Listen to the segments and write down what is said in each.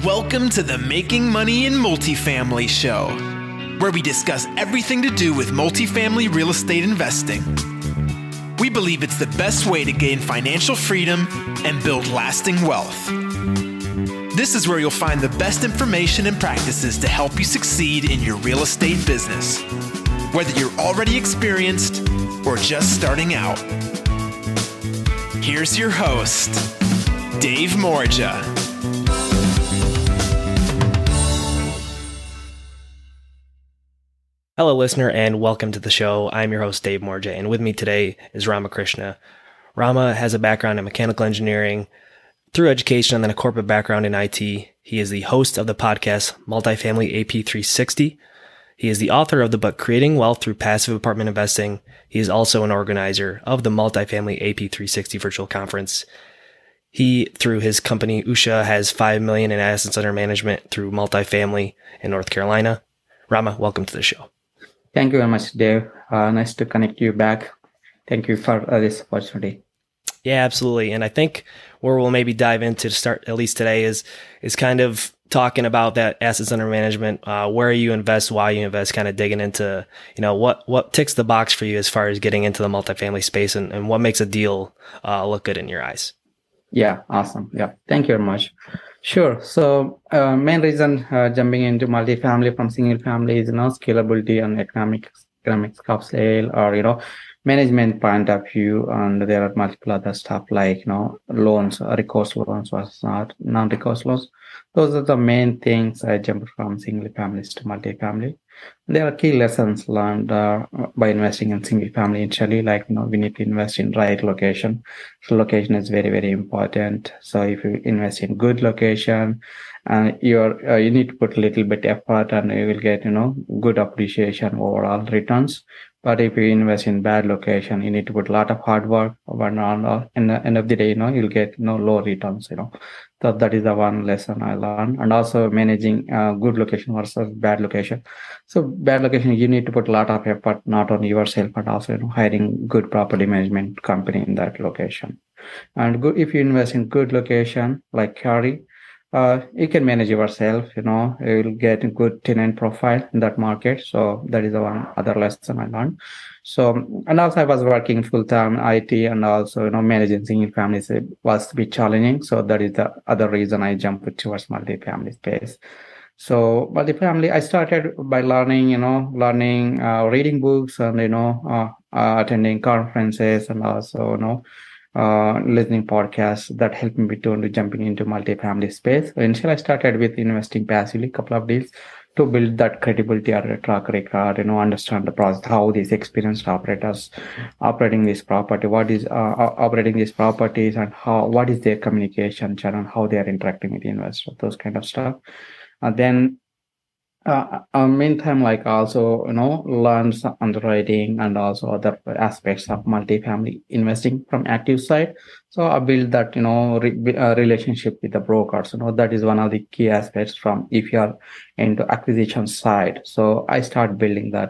Welcome to the Making Money in Multifamily show, where we discuss everything to do with multifamily real estate investing. We believe it's the best way to gain financial freedom and build lasting wealth. This is where you'll find the best information and practices to help you succeed in your real estate business, whether you're already experienced or just starting out. Here's your host, Dave Morja. Hello, listener, and welcome to the show. I'm your host, Dave Morja, and with me today is Rama Krishna. Rama has a background in mechanical engineering through education and then a corporate background in IT. He is the host of the podcast Multifamily AP 360. He is the author of the book Creating Wealth Through Passive Apartment Investing. He is also an organizer of the Multifamily AP 360 virtual conference. He, through his company Usha, has $5 million in assets under management through multifamily in North Carolina. Rama, welcome to the show. Thank you very much, Dave. Nice to connect you back. Thank you for this opportunity. Yeah, absolutely. And I think where we'll maybe dive into to start, at least today, is kind of talking about that assets under management, where you invest, why you invest, kind of digging into, what ticks the box for you as far as getting into the multifamily space and what makes a deal look good in your eyes. Yeah, awesome. Yeah, thank you very much. Sure. So main reason jumping into multifamily from single family is scalability and economics of scale, or management point of view, and there are multiple other stuff like loans, recourse loans versus non-recourse loans. Those are the main things I jumped from single families to multifamily. There are key lessons learned by investing in single family initially, like we need to invest in right location. So location is very, very important. So if you invest in good location, and you need to put a little bit effort, and you will get good appreciation overall returns. But if you invest in bad location, you need to put a lot of hard work. But in the end of the day, you'll get low returns. So that is the one lesson I learned. And also managing good location versus bad location. So bad location, you need to put a lot of effort, not only yourself, but also hiring good property management company in that location. And good, if you invest in good location like Cary, you can manage yourself, you will get a good tenant profile in that market. So that is the one other lesson I learned. So, and also I was working full-time IT, and also, managing single families was a bit challenging. So that is the other reason I jumped towards multifamily space. So multifamily, I started by learning, reading books and, attending conferences, and also, listening podcasts that helped me to jumping into multifamily space. So initially, I started with investing passively, couple of deals to build that credibility or a track record, understand the process, how these experienced operators operating this property, what is operating these properties, and what is their communication channel, how they are interacting with the investor, those kind of stuff. And then meantime, like also, learn some underwriting and also other aspects of multifamily investing from active side. So I build that, relationship with the brokers. That is one of the key aspects from if you are into acquisition side. So I start building that,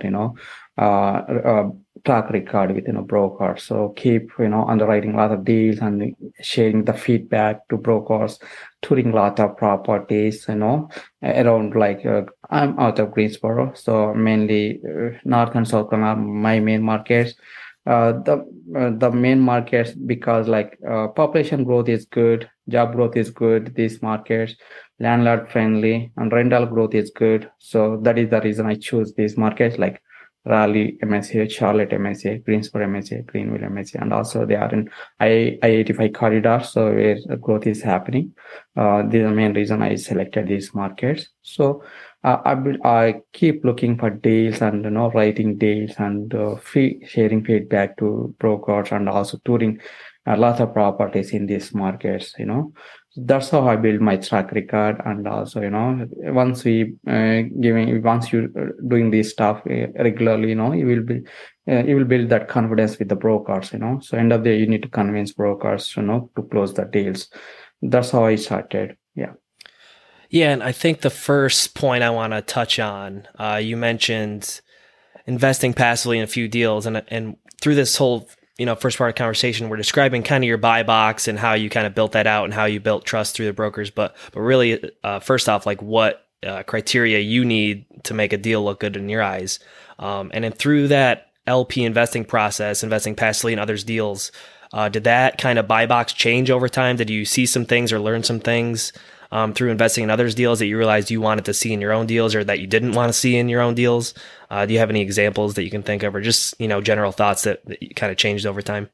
track record with brokers. So keep underwriting a lot of deals and sharing the feedback to brokers, touring a lot of properties around, like I'm out of Greensboro, so mainly North and South Carolina my main markets. The main markets, because population growth is good, job growth is good, these markets landlord friendly, and rental growth is good. So that is the reason I choose these markets like Raleigh MSA, Charlotte MSA, Greensboro MSA, Greenville MSA, and also they are in I-85 corridor, so where the growth is happening. This is the main reason I selected these markets. So I keep looking for deals and writing deals and sharing feedback to brokers, and also touring a lot of properties in these markets. That's how I build my track record. And also, once you're doing this stuff regularly, you will build that confidence with the brokers, So end of the day, you need to convince brokers, to close the deals. That's how I started. Yeah. Yeah. And I think the first point I want to touch on, you mentioned investing passively in a few deals, and through this whole first part of the conversation, we're describing kind of your buy box and how you kind of built that out and how you built trust through the brokers. But really, first off, like what criteria you need to make a deal look good in your eyes. And then through that LP investing process, investing passively in others' deals, did that kind of buy box change over time? Did you see some things or learn some things through investing in others' deals that you realized you wanted to see in your own deals or that you didn't want to see in your own deals? Do you have any examples that you can think of or just, general thoughts that kind of changed over time?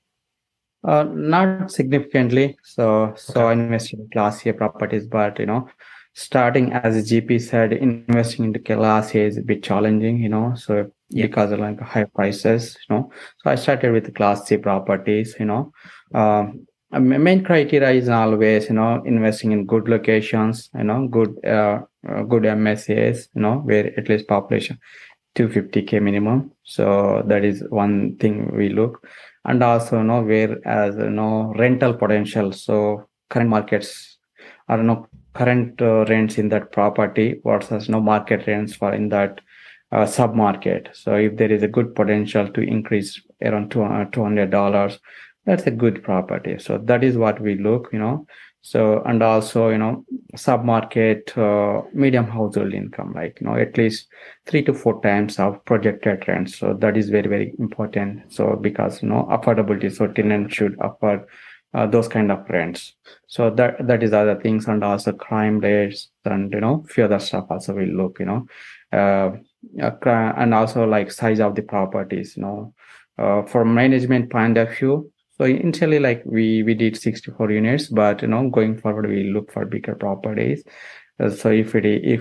Not significantly. So Okay. I invested in Class A properties, but starting as a GP said, investing into Class A is a bit challenging, so Yeah. because of like high prices, so I started with the Class C properties, my main criteria is always, investing in good locations, good MSAs, where at least population 250K minimum. So that is one thing we look. And also, whereas, rental potential. So current markets are, current rents in that property versus market rents for in that sub market. So if there is a good potential to increase around $200, that's a good property. So that is what we look, So, and also, sub market, medium household income, like, at least 3 to 4 times of projected rents. So that is very, very important. So because, affordability, so tenants should afford those kind of rents. So that is other things, and also crime rates and few other stuff also we look, and also like size of the properties, from management point of view. So initially, like we did 64 units, but going forward we look for bigger properties. So if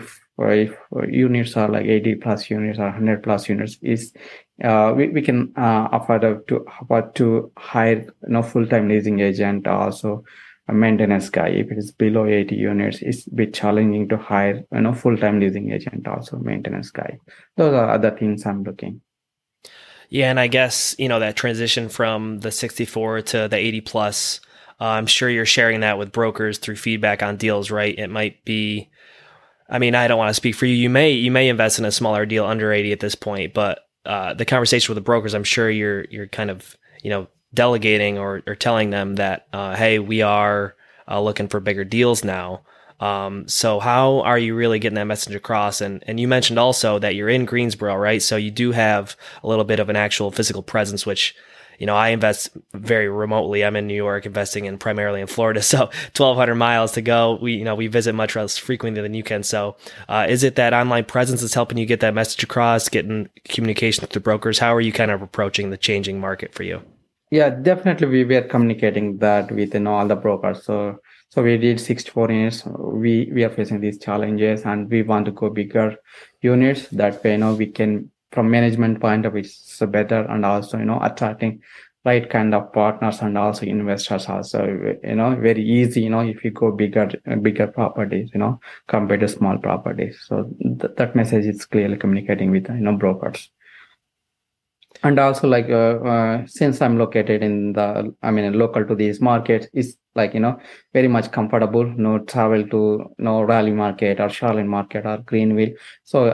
units are like 80 plus units or 100 plus units, is we can afford to hire full-time leasing agent, also a maintenance guy. If it is below 80 units, it's a bit challenging to hire full-time leasing agent, also maintenance guy. Those are other things I'm looking. Yeah, and I guess, that transition from the 64 to the 80 plus, I'm sure you're sharing that with brokers through feedback on deals, right? It might be, I don't want to speak for you. You may invest in a smaller deal under 80 at this point, but the conversation with the brokers, I'm sure you're kind of, delegating or telling them that, hey, we are looking for bigger deals now. So how are you really getting that message across? And you mentioned also that you're in Greensboro, right? So you do have a little bit of an actual physical presence, which, I invest very remotely. I'm in New York, investing in primarily in Florida. So 1,200 miles to go. We visit much less frequently than you can. So, is it that online presence that's helping you get that message across, getting communication with the brokers? How are you kind of approaching the changing market for you? Yeah, definitely. We were communicating that with all the brokers. So we did 64 units. We are facing these challenges, and we want to go bigger units. That way, we can, from management point of view, it's better, and also attracting right kind of partners and also investors. Also, very easy. If you go bigger properties, compared to small properties. So that message is clearly communicating with brokers. And also, like, since I'm located in local to these markets, is like, very much comfortable, travel to, Raleigh market or Charlotte market or Greenville. So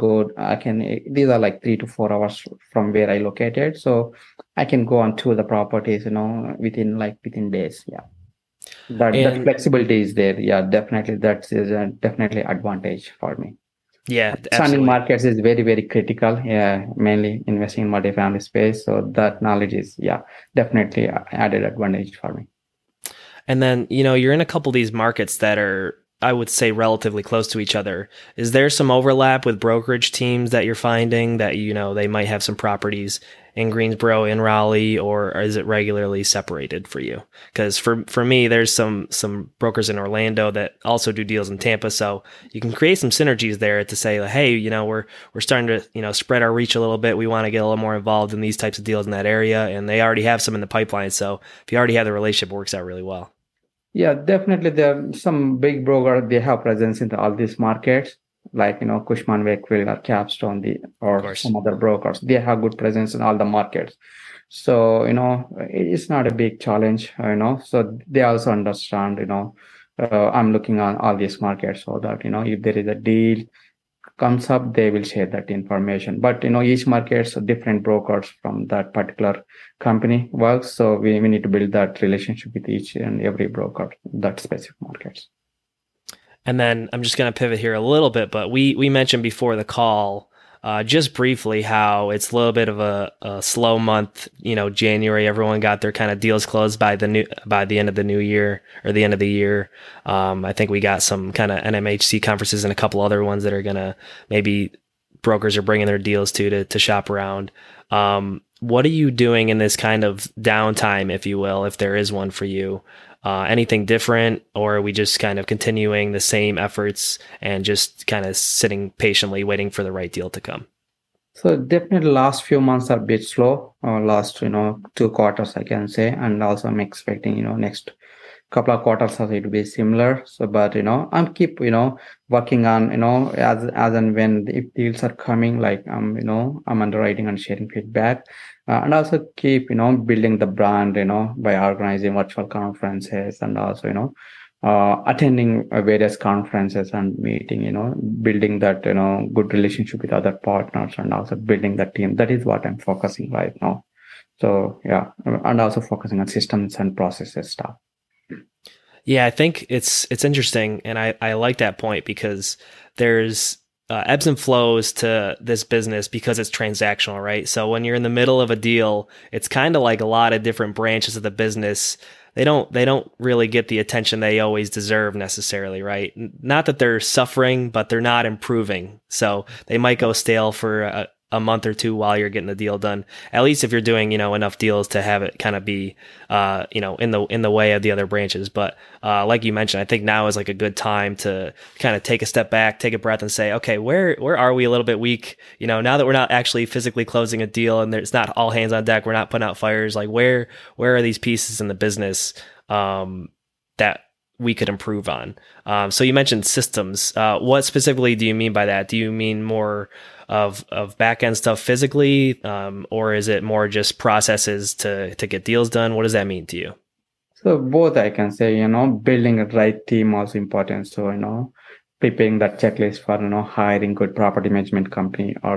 these are like 3 to 4 hours from where I located. So I can go on to the properties, within days. Yeah. That flexibility is there. Yeah, definitely. That is definitely advantage for me. Yeah, Understanding markets is very, very critical. Yeah, mainly investing in multifamily space. So that knowledge is, definitely added advantage for me. And then, you're in a couple of these markets that are, I would say, relatively close to each other. Is there some overlap with brokerage teams that you're finding that, they might have some properties in Greensboro, in Raleigh, or is it regularly separated for you? Because for me, there's some brokers in Orlando that also do deals in Tampa. So you can create some synergies there to say, hey, we're starting to, spread our reach a little bit. We want to get a little more involved in these types of deals in that area. And they already have some in the pipeline. So if you already have the relationship, it works out really well. Yeah, definitely. There are some big brokers, they have presence in all these markets, like, Cushman & Wakefield or Capstone, or some other brokers. They have good presence in all the markets. So, it's not a big challenge, so they also understand, I'm looking on all these markets, so that, if there is a deal comes up, they will share that information. But each market's different brokers from that particular company works. So we need to build that relationship with each and every broker, that specific markets. And then I'm just going to pivot here a little bit, but we mentioned before the call, just briefly how it's a little bit of a slow month. January, everyone got their kind of deals closed by the end of the new year or the end of the year. I think we got some kind of NMHC conferences and a couple other ones that are going to maybe brokers are bringing their deals to shop around. What are you doing in this kind of downtime, if you will, if there is one for you? Anything different, or are we just kind of continuing the same efforts and just kind of sitting patiently waiting for the right deal to come? So definitely last few months are a bit slow, last, 2 quarters, I can say. And also I'm expecting, next couple of quarters also it will be similar. So, but, I'm keep, working on, as and when if deals are coming, like, I'm underwriting and sharing feedback. And also keep, building the brand, by organizing virtual conferences and also, attending various conferences and meeting, building that, good relationship with other partners and also building the team. That is what I'm focusing right now. So, yeah, and also focusing on systems and processes stuff. Yeah, I think it's interesting. And I like that point because there's ebbs and flows to this business because it's transactional, right? So when you're in the middle of a deal, it's kind of like a lot of different branches of the business. They don't really get the attention they always deserve necessarily, right? Not that they're suffering, but they're not improving. So they might go stale for a month or two while you're getting the deal done. At least if you're doing, enough deals to have it kind of be, in the way of the other branches. But like you mentioned, I think now is like a good time to kind of take a step back, take a breath, and say, okay, where are we a little bit weak? Now that we're not actually physically closing a deal and there's not all hands on deck, we're not putting out fires. Like where are these pieces in the business that we could improve on? So you mentioned systems. What specifically do you mean by that? Do you mean more of back end stuff physically, or is it more just processes to get deals done? What does that mean to you? So both, I can say, building a right team also important. So, preparing that checklist for, hiring good property management company or,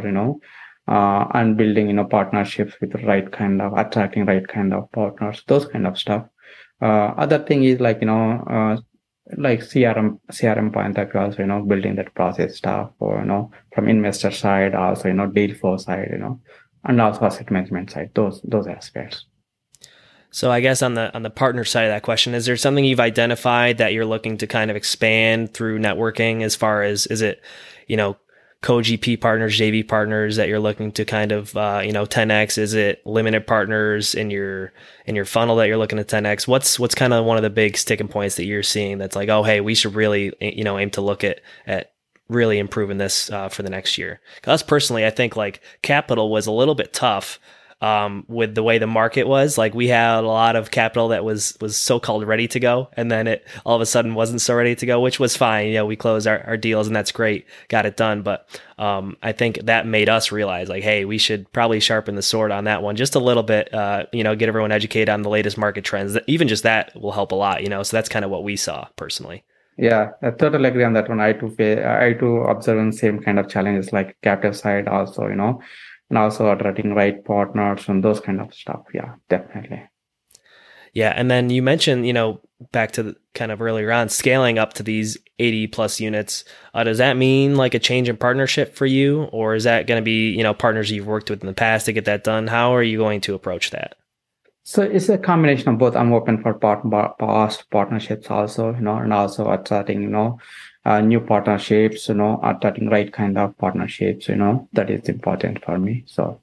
and building, partnerships with the right kind of attracting right kind of partners, those kind of stuff. Other thing is like, like CRM point of view, also, building that process stuff or, from investor side, also, deal flow side, and also asset management side, those aspects. So I guess on the partner side of that question, is there something you've identified that you're looking to kind of expand through networking as far as, is it, co-GP partners, JV partners that you're looking to kind of, 10X? Is it limited partners in your funnel that you're looking to 10X? What's kind of one of the big sticking points that you're seeing that's like, oh, hey, we should really, aim to look at really improving this for the next year? Because personally, I think like capital was a little bit tough with the way the market was. Like we had a lot of capital that was so-called ready to go, and then it all of a sudden wasn't so ready to go, which was fine. We closed our deals and that's great, got it done. But I think that made us realize like, hey, we should probably sharpen the sword on that one just a little bit, get everyone educated on the latest market trends. Even just that will help a lot, so that's kind of what we saw personally. Yeah, I totally agree on that one. I too observe the same kind of challenges like captive side also, and also attracting right partners and those kind of stuff. Yeah, definitely. Yeah. And then you mentioned, back to the kind of earlier on, scaling up to these 80 plus units. Does that mean like a change in partnership for you? Or is that going to be, partners you've worked with in the past to get that done? How are you going to approach that? So it's a combination of both. I'm open for past partnerships also, and also attracting, new partnerships, attracting right kind of partnerships, that is important for me. So.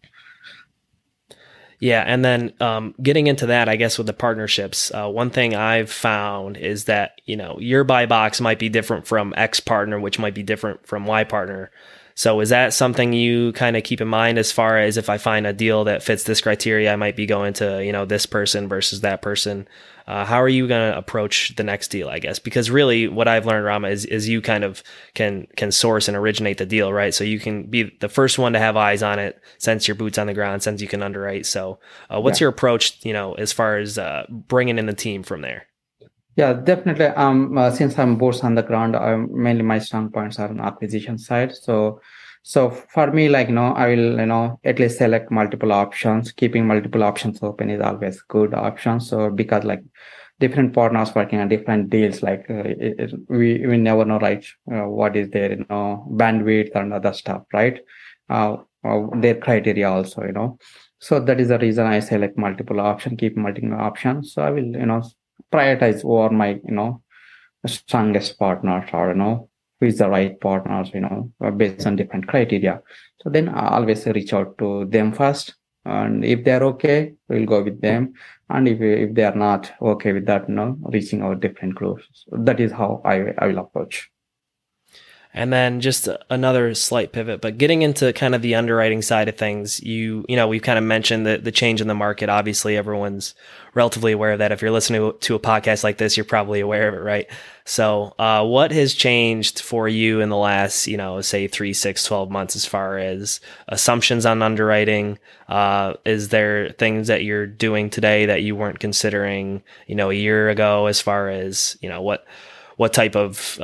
Yeah. And then getting into that, I guess, with the partnerships, one thing I've found is that, your buy box might be different from X partner, which might be different from Y partner. So is that something you kind of keep in mind as far as if I find a deal that fits this criteria, I might be going to, this person versus that person? How are you going to approach the next deal, I guess? Because really what I've learned, Rama, is you kind of can source and originate the deal, right? So you can be the first one to have eyes on it, since your boots on the ground, since you can underwrite. So what's your approach, as far as bringing in the team from there? Yeah, definitely. Since I'm boots on the ground, mainly my strong points are on acquisition side. So for me, like, I will, at least select multiple options. Keeping multiple options open is always good option. So because like different partners working on different deals, like we never know, right? What is their, bandwidth and other stuff, right? Their criteria also, So that is the reason I select multiple option, keep multiple options. So I will, prioritize over my strongest partner, or who is the right partners, based on different criteria. So then I always reach out to them first, and if they're okay, we'll go with them. And if they are not okay with that, reaching out different groups. So that is how I will approach. And then just another slight pivot, but getting into kind of the underwriting side of things, we've kind of mentioned the change in the market. Obviously, everyone's relatively aware of that. If you're listening to a podcast like this, you're probably aware of it, right? So, what has changed for you in the last, say 3, 6, 12 months as far as assumptions on underwriting? Is there things that you're doing today that you weren't considering, a year ago, as far as, what type of,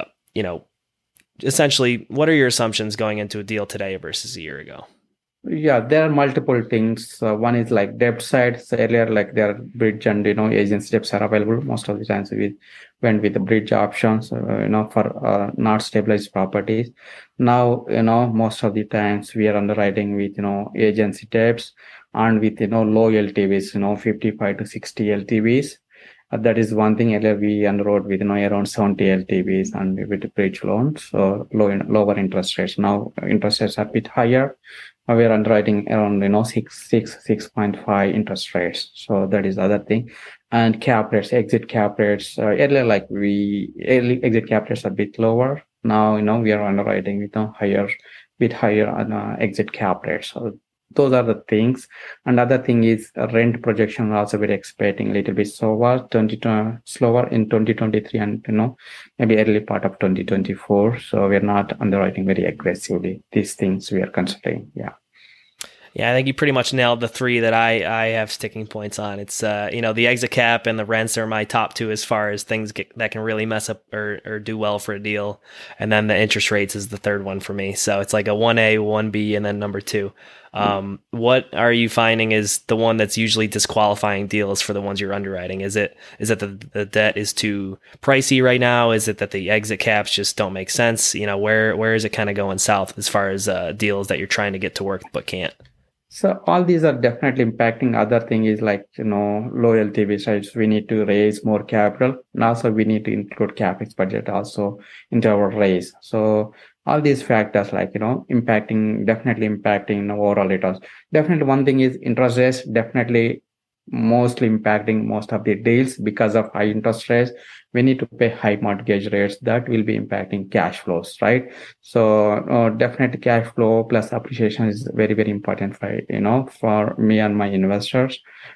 essentially, what are your assumptions going into a deal today versus a year ago? Yeah, there are multiple things. One is like debt side. So earlier, like there are bridge and agents debts are available. Most of the times we went with the bridge options, for not stabilized properties. Now, most of the times we are underwriting with agency debts and with low LTVs, 55 to 60 LTVs. That is one thing. Earlier we underwrote with around 70 LTVs and with bridge loans, so lower interest rates. Now interest rates are a bit higher. We are underwriting around 6.5 interest rates. So that is the other thing. And cap rates, exit cap rates. Earlier early exit cap rates are a bit lower. Now we are underwriting with bit higher on exit cap rates. So those are the things. Another thing is rent projection. Also, we're expecting a little bit slower in 2023 and maybe early part of 2024. So we're not underwriting very aggressively. These things we are considering. Yeah. Yeah, I think you pretty much nailed the three that I have sticking points on. It's the exit cap and the rents are my top two as far as things that can really mess up or do well for a deal, and then the interest rates is the third one for me. So it's like a 1A, 1B, and then number 2. What are you finding is the one that's usually disqualifying deals for the ones you're underwriting? Is it that the debt is too pricey right now? Is it that the exit caps just don't make sense? Where is it kind of going south as far as deals that you're trying to get to work but can't? So all these are definitely impacting. Other thing is like, low LTV sites. We need to raise more capital. And also we need to include CapEx budget also into our raise. So all these factors like, definitely impacting overall returns. Definitely one thing is interest rates definitely mostly impacting most of the deals because of high interest rates. We need to pay high mortgage rates that will be impacting cash flows, right? So definitely cash flow plus appreciation is very, very important for me and my investors.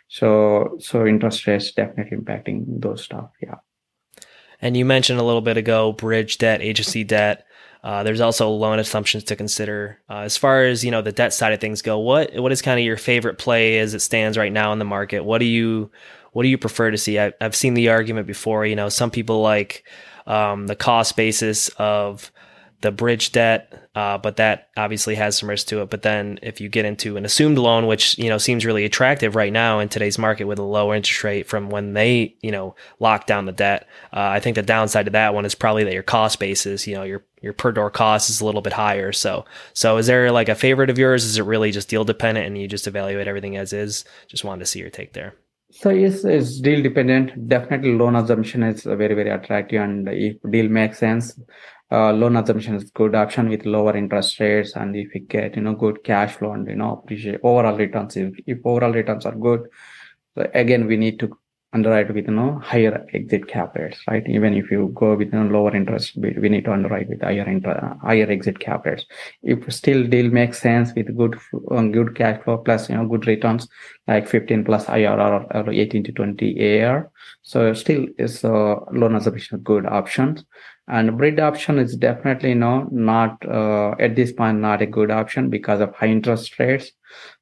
So interest rates definitely impacting those stuff. Yeah. And you mentioned a little bit ago, bridge debt, agency debt. There's also loan assumptions to consider. As far as, the debt side of things go, what is kind of your favorite play as it stands right now in the market? What do you prefer to see? I've seen the argument before, some people like the cost basis of the bridge debt, but that obviously has some risk to it. But then if you get into an assumed loan, which, seems really attractive right now in today's market with a low interest rate from when they, lock down the debt, I think the downside to that one is probably that your cost basis, your per door cost is a little bit higher. So is there like a favorite of yours? Is it really just deal dependent and you just evaluate everything as is? Just wanted to see your take there. So yes, it's deal dependent. Definitely loan assumption is very, very attractive. And if deal makes sense, loan assumption is good option with lower interest rates. And if you get, good cash flow and, appreciate overall returns, if overall returns are good, so again, we need to underwrite with, higher exit cap rates, right? Even if you go with lower interest, we need to underwrite with higher exit cap rates. If still deal makes sense with good cash flow plus, good returns like 15 plus IRR or 18 to 20 AR. So still is loan assumption good options. And bridge option is definitely not at this point not a good option because of high interest rates.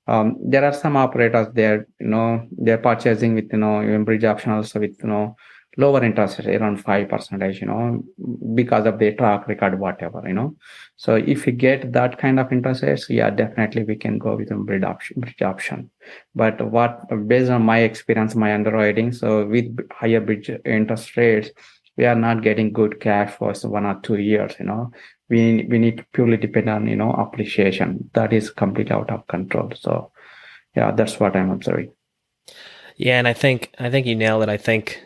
There are some operators there, they're purchasing with even bridge option also with lower interest rate, around 5%, because of their track record, whatever. So if you get that kind of interest rates, yeah, definitely we can go with a bridge option. But based on my experience, my underwriting, so with higher bridge interest rates, we are not getting good cash for 1 or 2 years. We need to purely depend on, appreciation. That is completely out of control. So yeah, that's what I'm observing. Yeah, and I think you nailed it. I think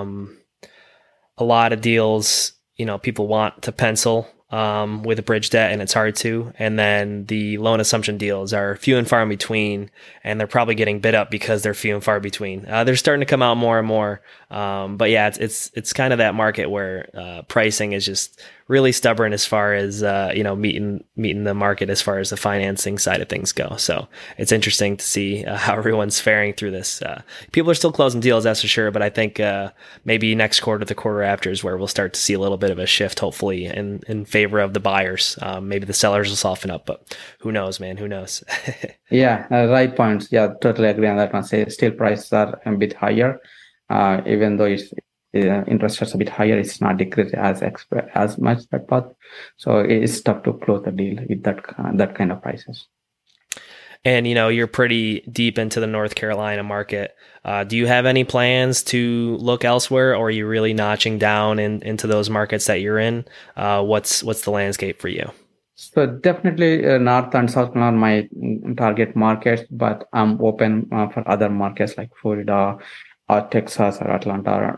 a lot of deals, people want to pencil with a bridge debt, and it's hard to. And then the loan assumption deals are few and far in between, and they're probably getting bid up because they're few and far between. They're starting to come out more and more. But yeah, it's kind of that market where pricing is just really stubborn as far as meeting the market as far as the financing side of things go. So it's interesting to see how everyone's faring through this. People are still closing deals, that's for sure, but I think maybe next quarter, the quarter after, is where we'll start to see a little bit of a shift, hopefully in favor of the buyers. Maybe the sellers will soften up, but who knows, man? Who knows? Yeah, right points. Yeah, totally agree on that one. Say still prices are a bit higher, even though it's interest rates a bit higher, it's not decreased as much that path. So it's tough to close the deal with that kind of prices. And you're pretty deep into the North Carolina market. Do you have any plans to look elsewhere, or are you really notching down into those markets that you're in? What's the landscape for you? So definitely North and South are my target markets, but I'm open for other markets like Florida, or Texas, or Atlanta,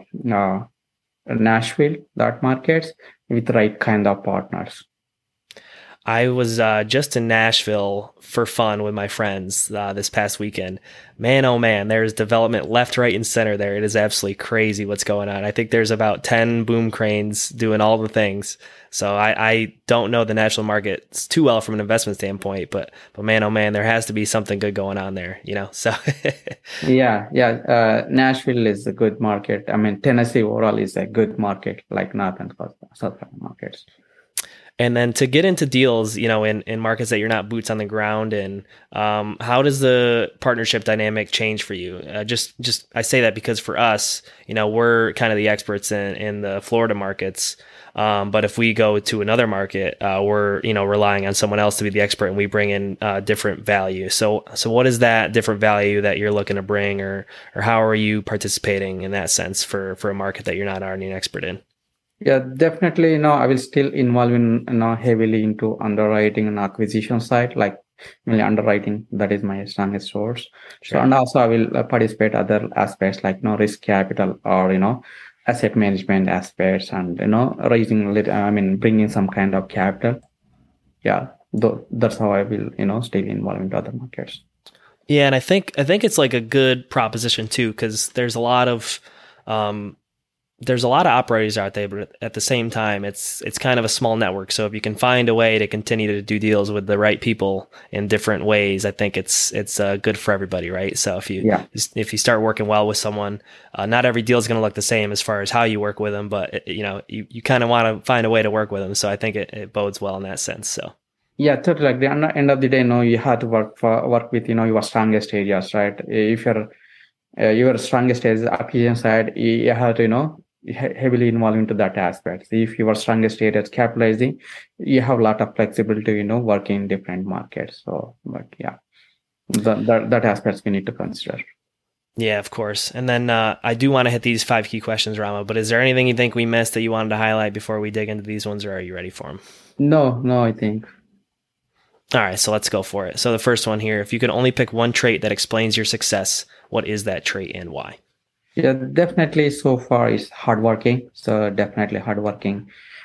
Nashville, that markets with the right kind of partners. I was just in Nashville for fun with my friends this past weekend. Man, oh man, there's development left, right, and center there. It is absolutely crazy what's going on. I think there's about 10 boom cranes doing all the things. So I don't know the national market too well from an investment standpoint, but man, oh man, there has to be something good going on there, So yeah. Nashville is a good market. I mean, Tennessee overall is a good market, like North and South markets. And then to get into deals, in markets that you're not boots on the ground in, how does the partnership dynamic change for you? Just I say that because for us, we're kind of the experts in the Florida markets. But if we go to another market, we're relying on someone else to be the expert, and we bring in different value. So what is that different value that you're looking to bring, or how are you participating in that sense for a market that you're not already an expert in? Yeah, definitely. I will still involve in heavily into underwriting and acquisition side, like mainly underwriting. That is my strongest source. Sure. So, and also I will participate other aspects like risk capital or asset management aspects, and bringing some kind of capital. Yeah, that's how I will still involve into other markets. Yeah, and I think it's like a good proposition too, because there's a lot of operators out there, but at the same time, it's kind of a small network. So if you can find a way to continue to do deals with the right people in different ways, I think it's good for everybody, right? So if you start working well with someone, not every deal is going to look the same as far as how you work with them, but you kind of want to find a way to work with them. So I think it bodes well in that sense. So. Yeah, totally. At the end of the day, you have to work with your strongest areas, right? If your strongest is acquisition side, you have to heavily involved into that aspect. If your strongest area is capitalizing, you have a lot of flexibility to work in different markets. So, but yeah, that aspects we need to consider. Yeah, of course. And then I do want to hit these 5 key questions, Rama, but is there anything you think we missed that you wanted to highlight before we dig into these ones, or are you ready for them? No, I think. All right, so let's go for it. So the first one here, if you could only pick one trait that explains your success, what is that trait and why? Yeah, definitely. So far, it's hardworking. So definitely hardworking.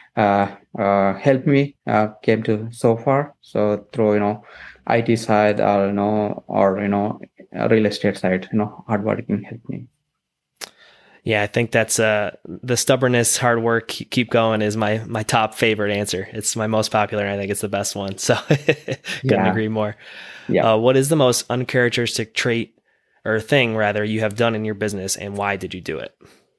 Helped me came to so far. So through IT side or real estate side, hardworking helped me. Yeah, I think that's the stubbornness, hard work, keep going is my top favorite answer. It's my most popular, and I think it's the best one. So couldn't agree more. Yeah. What is the most uncharacteristic trait or thing rather you have done in your business, and why did you do it?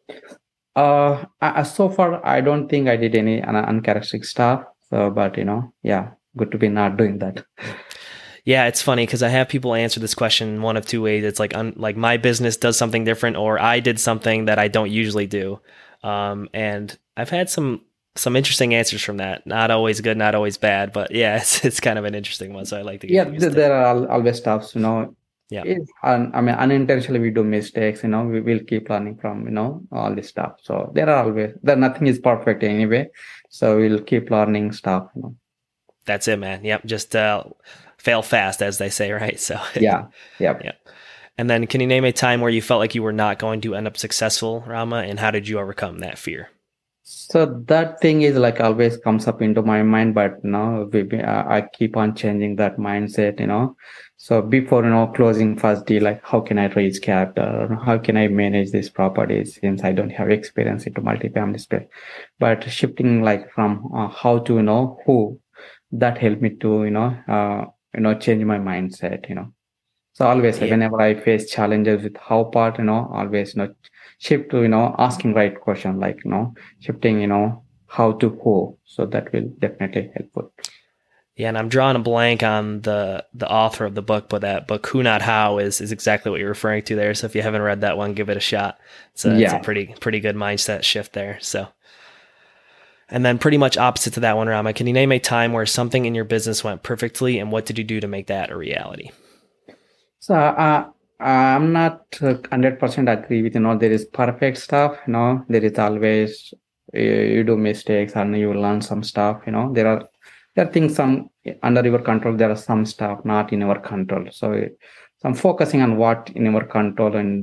So far, I don't think I did any uncharacteristic stuff. So, but good to be not doing that. Yeah, it's funny because I have people answer this question one of two ways. It's like like my business does something different, or I did something that I don't usually do. And I've had some interesting answers from that. Not always good, not always bad, but yeah, it's kind of an interesting one. So I like to get there are always stuff, Yeah. Unintentionally we do mistakes, we will keep learning from, all this stuff. So nothing is perfect anyway. So we'll keep learning stuff, That's it, man. Yep. Just fail fast, as they say, right? So yeah. Yep. Yeah. And then can you name a time where you felt like you were not going to end up successful, Rama, and how did you overcome that fear? So that thing is like always comes up into my mind, but I keep on changing that mindset, So before, closing first deal, like how can I raise capital? How can I manage these properties since I don't have experience into multifamily space? But shifting like from how to, who, that helped me to, change my mindset, So always, whenever I face challenges with how part, always, shift to, asking right question, like, shifting, how to who. So that will definitely helpful. Yeah, and I'm drawing a blank on the author of the book, but that book, Who Not How, is exactly what you're referring to there. So if you haven't read that one, give it a shot. It's a pretty good mindset shift there. So, and then pretty much opposite to that one, Rama, can you name a time where something in your business went perfectly, and what did you do to make that a reality? So I'm not 100% agree with, there is perfect stuff, there is always, you do mistakes and you learn some stuff, there are things some under your control, there are some stuff not in our control. So I'm focusing on what in our control and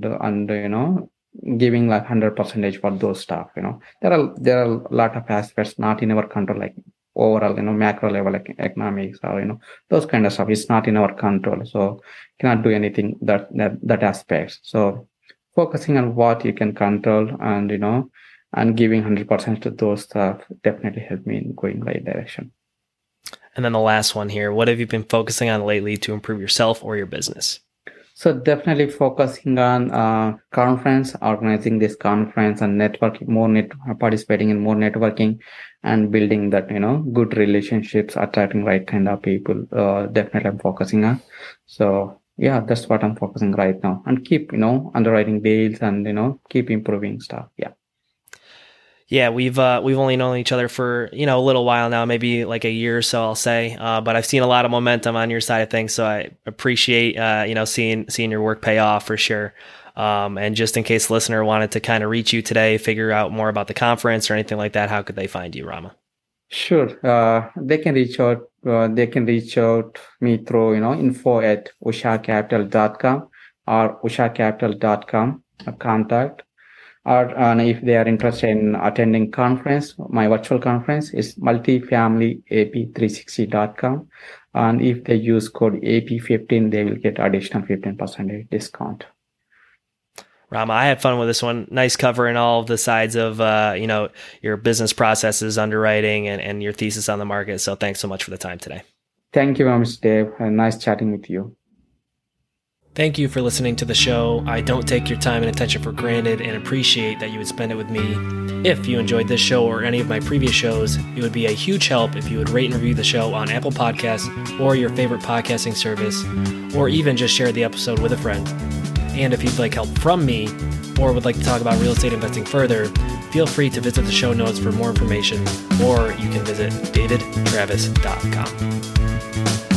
giving like 100% for those stuff, there are a lot of aspects not in our control, like overall, macro level, like economics or, those kind of stuff is not in our control. So cannot do anything that aspects. So focusing on what you can control and, and giving 100% to those stuff definitely helped me in going right direction. And then the last one here, what have you been focusing on lately to improve yourself or your business? So definitely focusing on conference, organizing this conference and networking, participating in more networking and building that, good relationships, attracting right kind of people. Definitely I'm focusing on. So yeah, that's what I'm focusing right now, and keep, underwriting deals and, keep improving stuff. Yeah. Yeah, we've only known each other for, a little while now, maybe like a year or so, I'll say. But I've seen a lot of momentum on your side of things, so I appreciate seeing your work pay off for sure. And just in case the listener wanted to kind of reach you today, figure out more about the conference or anything like that, how could they find you, Rama? Sure. They can reach out. Me through info@ushacapital.com or ushacapital.com contact. Or if they are interested in attending conference, my virtual conference is multifamilyap360.com. And if they use code AP15, they will get additional 15% discount. Rama, I had fun with this one. Nice covering all of the sides of, your business processes, underwriting, and your thesis on the market. So thanks so much for the time today. Thank you very much, Dave. Nice chatting with you. Thank you for listening to the show. I don't take your time and attention for granted and appreciate that you would spend it with me. If you enjoyed this show or any of my previous shows, it would be a huge help if you would rate and review the show on Apple Podcasts or your favorite podcasting service, or even just share the episode with a friend. And if you'd like help from me or would like to talk about real estate investing further, feel free to visit the show notes for more information, or you can visit davidtravis.com.